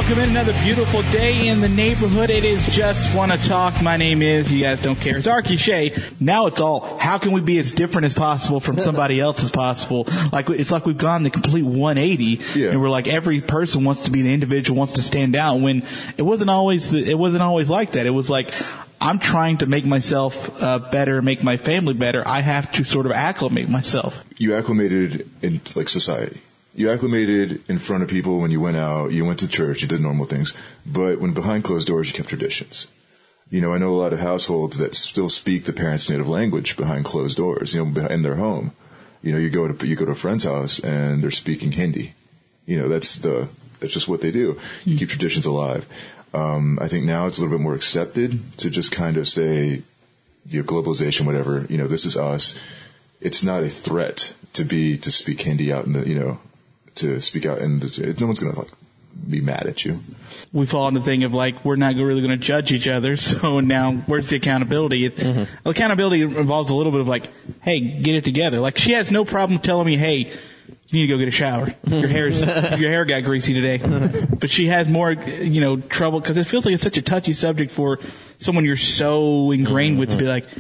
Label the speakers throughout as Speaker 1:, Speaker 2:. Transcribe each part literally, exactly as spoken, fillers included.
Speaker 1: welcome in another beautiful day in the neighborhood. It is Just Wanna Talk. My name is, you guys don't care, it's Arky Shea. Now it's all, how can we be as different as possible from somebody else as possible? Like, it's like we've gone the complete one eighty, yeah. And we're like, every person wants to be the individual, wants to stand out, when it wasn't always, the, it wasn't always like that. It was like, I'm trying to make myself uh, better, make my family better. I have to sort of acclimate myself.
Speaker 2: You acclimated in, like, society. You acclimated in front of people when you went out, you went to church, you did normal things. But when behind closed doors, you kept traditions. You know, I know a lot of households that still speak the parents' native language behind closed doors, you know, in their home. You know, you go to, you go to a friend's house and they're speaking Hindi. You know, that's the, that's just what they do. You keep traditions alive. Um, I think now it's a little bit more accepted to just kind of say, you know, globalization, whatever, you know, this is us. It's not a threat to be, to speak Hindi out in the, you know, to speak out, and no one's going to, like, be mad at you.
Speaker 1: We fall into the thing of, like, we're not really going to judge each other, so now where's the accountability? It, mm-hmm. Accountability involves a little bit of, like, hey, get it together. Like, she has no problem telling me, hey, you need to go get a shower. Your hair's, your hair got greasy today. But she has more, you know, trouble, because it feels like it's such a touchy subject for someone you're so ingrained mm-hmm. with to be like,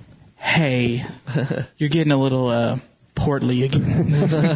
Speaker 1: hey, you're getting a little, uh, portly again.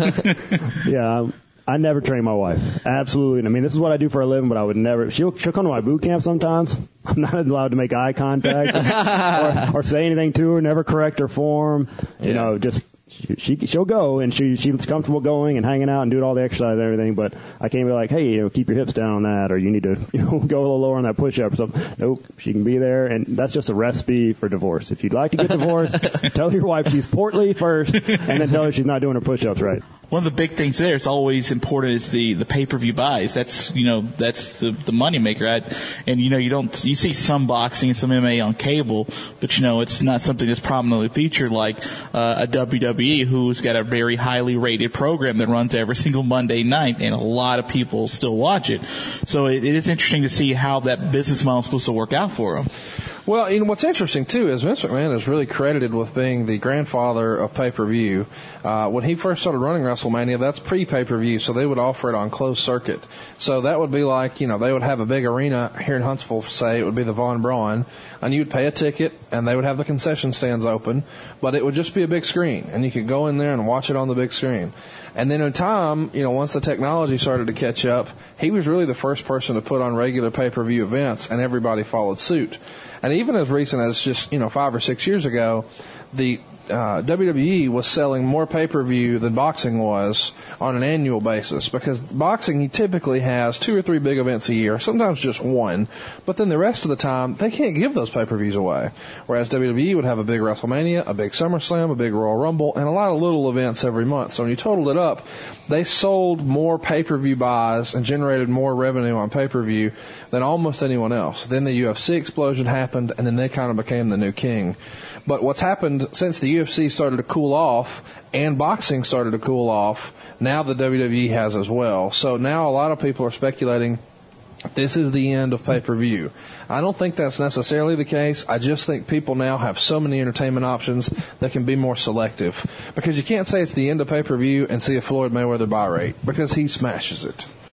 Speaker 3: Yeah, I never train my wife. Absolutely. I mean, this is what I do for a living, but I would never. She'll, she'll come to my boot camp sometimes. I'm not allowed to make eye contact or, or say anything to her, never correct her form. You yeah. know, just she, she, she'll go, and she, she's comfortable going and hanging out and doing all the exercise and everything, but I can't be like, hey, you know, keep your hips down on that, or you need to, you know, go a little lower on that push-up or something. Nope, she can be there, and that's just a recipe for divorce. If you'd like to get divorced, tell your wife she's portly first, and then tell her she's not doing her push-ups right.
Speaker 1: One of the big things there, it's always important, is the, the pay-per-view buys. That's, you know, that's the, the money maker. I, and, you know, you don't, you see some boxing and some M M A on cable, but, you know, it's not something that's prominently featured like uh, a W W E, who's got a very highly rated program that runs every single Monday night, and a lot of people still watch it. So it, it is interesting to see how that business model is supposed to work out for them.
Speaker 4: Well, you know, what's interesting, too, is Vince McMahon is really credited with being the grandfather of pay-per-view. Uh, when he first started running WrestleMania, that's pre-pay-per-view, so they would offer it on closed circuit. So that would be like, you know, they would have a big arena here in Huntsville, say, it would be the Von Braun, and you'd pay a ticket, and they would have the concession stands open, but it would just be a big screen, and you could go in there and watch it on the big screen. And then in time, you know, once the technology started to catch up, he was really the first person to put on regular pay-per-view events, and everybody followed suit. And even as recent as just, you know, five or six years ago, the uh, W W E was selling more pay-per-view than boxing was on an annual basis, because boxing, he typically has two or three big events a year, sometimes just one, but then the rest of the time, they can't give those pay-per-views away. Whereas W W E would have a big WrestleMania, a big SummerSlam, a big Royal Rumble, and a lot of little events every month. So when you totaled it up, they sold more pay-per-view buys and generated more revenue on pay-per-view than almost anyone else. Then the U F C explosion happened, and then they kind of became the new king. But what's happened since the U F C started to cool off and boxing started to cool off, now the W W E has as well. So now a lot of people are speculating this is the end of pay-per-view. I don't think that's necessarily the case. I just think people now have so many entertainment options that can be more selective. Because you can't say it's the end of pay-per-view and see a Floyd Mayweather buy rate, because he smashes it.